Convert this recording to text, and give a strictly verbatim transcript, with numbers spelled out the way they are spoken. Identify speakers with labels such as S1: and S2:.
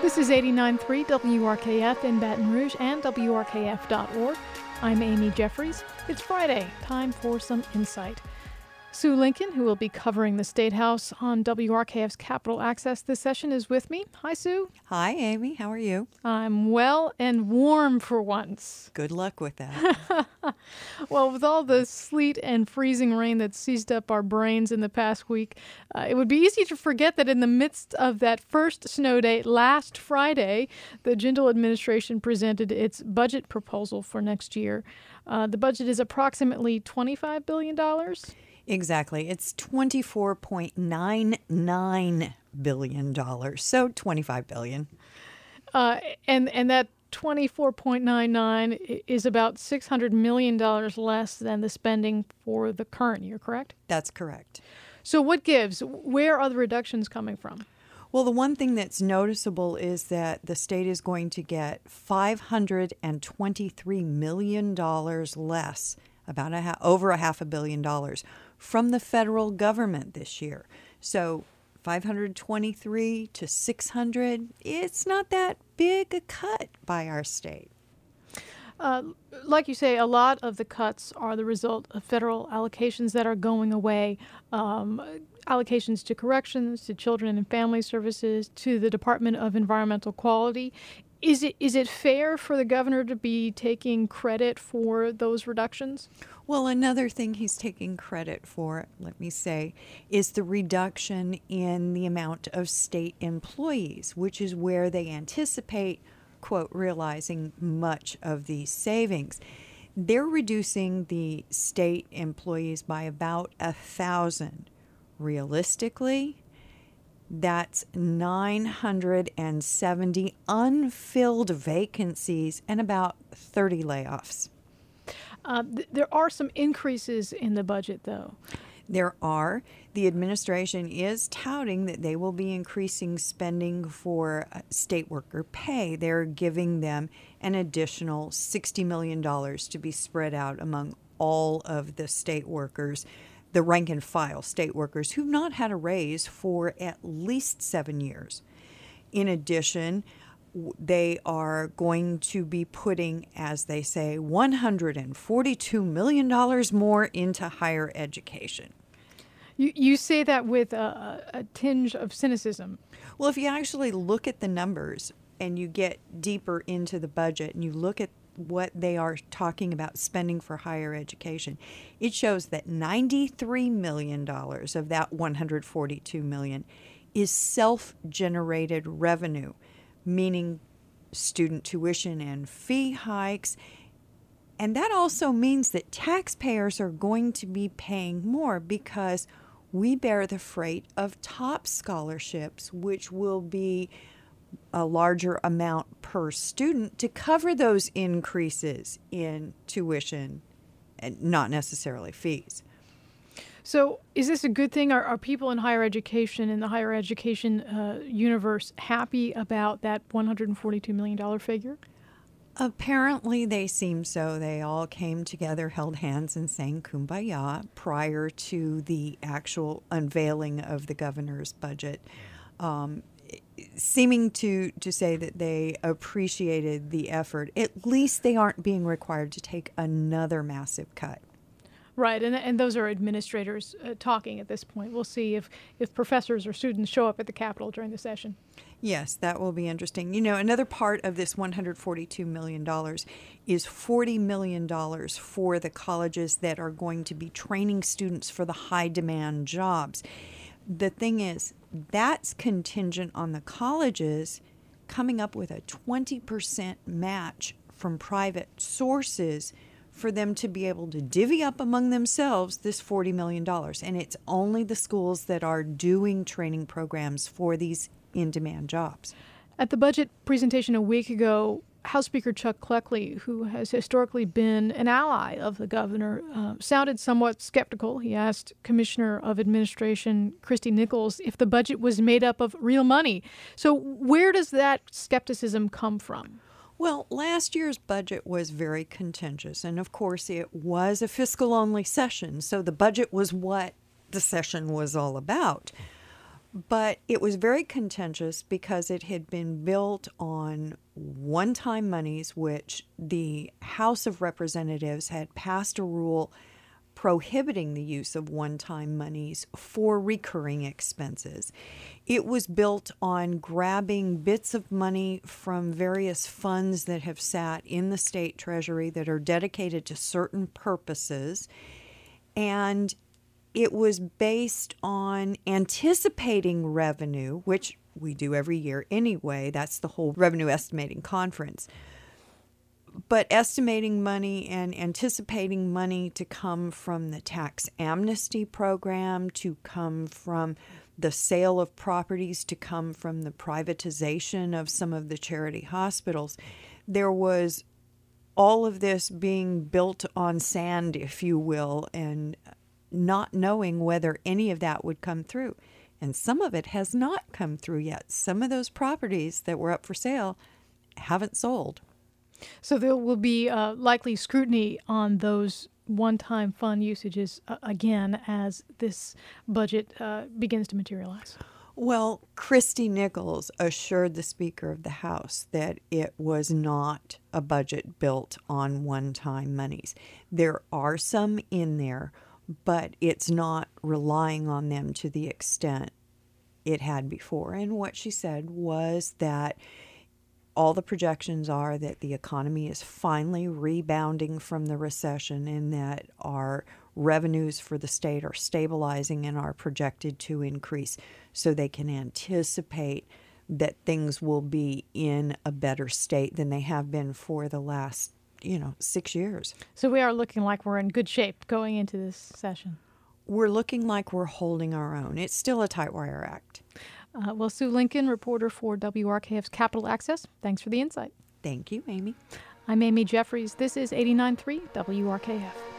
S1: This is eighty-nine point three W R K F in Baton Rouge and W R K F dot org. I'm Amy Jeffries. It's Friday, time for some insight. Sue Lincoln, who will be covering the State House on W R K F's Capitol Access this session, is with me. Hi, Sue.
S2: Hi, Amy. How are you?
S1: I'm well and warm for once.
S2: Good luck with that.
S1: Well, with all the sleet and freezing rain that seized up our brains in the past week, uh, it would be easy to forget that in the midst of that first snow day last Friday, the Jindal administration presented its budget proposal for next year. Uh, the budget is approximately twenty-five billion dollars.
S2: Exactly. It's twenty-four point nine nine billion dollars, so twenty-five billion
S1: Uh,
S2: dollars.
S1: and, and that twenty-four point nine nine is about six hundred million dollars less than the spending for the current year, correct?
S2: That's correct.
S1: So what gives? Where are the reductions coming from?
S2: Well, the one thing that's noticeable is that the state is going to get five hundred twenty-three million dollars less, about a ha- over a half a billion dollars, from the federal government this year. So five hundred twenty-three to six hundred, it's not that big a cut by our state.
S1: Uh, like you say, a lot of the cuts are the result of federal allocations that are going away. Um, allocations to corrections, to children and family services, to the Department of Environmental Quality. Is it is it fair for the governor to be taking credit for those reductions?
S2: Well, another thing he's taking credit for, let me say, is the reduction in the amount of state employees, which is where they anticipate, quote, realizing much of these savings. They're reducing the state employees by about a thousand. Realistically, that's nine hundred seventy unfilled vacancies and about thirty layoffs.
S1: Uh, th- there are some increases in the budget, though.
S2: There are. The administration is touting that they will be increasing spending for state worker pay. They're giving them an additional sixty million dollars to be spread out among all of the state workers, the rank and file state workers who've not had a raise for at least seven years. In addition, they are going to be putting, as they say, one hundred forty-two million dollars more into higher education.
S1: You you say that with a, a tinge of cynicism.
S2: Well, if you actually look at the numbers and you get deeper into the budget and you look at what they are talking about spending for higher education, it shows that ninety-three million dollars of that one hundred forty-two million dollars is self-generated revenue, meaning student tuition and fee hikes. And that also means that taxpayers are going to be paying more because we bear the freight of top scholarships, which will be a larger amount per student to cover those increases in tuition and not necessarily fees.
S1: So is this a good thing? Are, are people in higher education, in the higher education uh, universe, happy about that one hundred forty-two million dollars figure?
S2: Apparently they seem so. They all came together, held hands, and sang Kumbaya prior to the actual unveiling of the governor's budget, um, seeming to, to say that they appreciated the effort. At least they aren't being required to take another massive cut.
S1: Right, and and those are administrators uh, talking at this point. We'll see if, if professors or students show up at the Capitol during the session.
S2: Yes, that will be interesting. You know, another part of this one hundred forty-two million dollars is forty million dollars for the colleges that are going to be training students for the high-demand jobs. The thing is, that's contingent on the colleges coming up with a twenty percent match from private sources for them to be able to divvy up among themselves this forty million dollars. And it's only the schools that are doing training programs for these in-demand jobs.
S1: At the budget presentation a week ago, House Speaker Chuck Cleckley, who has historically been an ally of the governor, uh, sounded somewhat skeptical. He asked Commissioner of Administration Christy Nichols if the budget was made up of real money. So where does that skepticism come from?
S2: Well, last year's budget was very contentious, and of course it was a fiscal-only session, so the budget was what the session was all about. But it was very contentious because it had been built on one-time monies, which the House of Representatives had passed a rule prohibiting the use of one-time monies for recurring expenses. It was built on grabbing bits of money from various funds that have sat in the state treasury that are dedicated to certain purposes, and it was based on anticipating revenue, which we do every year anyway. That's the whole revenue estimating conference. But estimating money and anticipating money to come from the tax amnesty program, to come from the sale of properties, to come from the privatization of some of the charity hospitals. There was all of this being built on sand, if you will, and not knowing whether any of that would come through. And some of it has not come through yet. Some of those properties that were up for sale haven't sold.
S1: So there will be uh, likely scrutiny on those one-time fund usages uh, again as this budget uh, begins to materialize.
S2: Well, Christy Nichols assured the Speaker of the House that it was not a budget built on one-time monies. There are some in there, but it's not relying on them to the extent it had before. And what she said was that all the projections are that the economy is finally rebounding from the recession and that our revenues for the state are stabilizing and are projected to increase, so they can anticipate that things will be in a better state than they have been for the last, you know, six years.
S1: So we are looking like we're in good shape going into this session.
S2: We're looking like we're holding our own. It's still a tight wire act.
S1: Uh, well, Sue Lincoln, reporter for W R K F's Capital Access, thanks for the insight.
S2: Thank you, Amy.
S1: I'm Amy Jeffries. This is eighty-nine point three W R K F.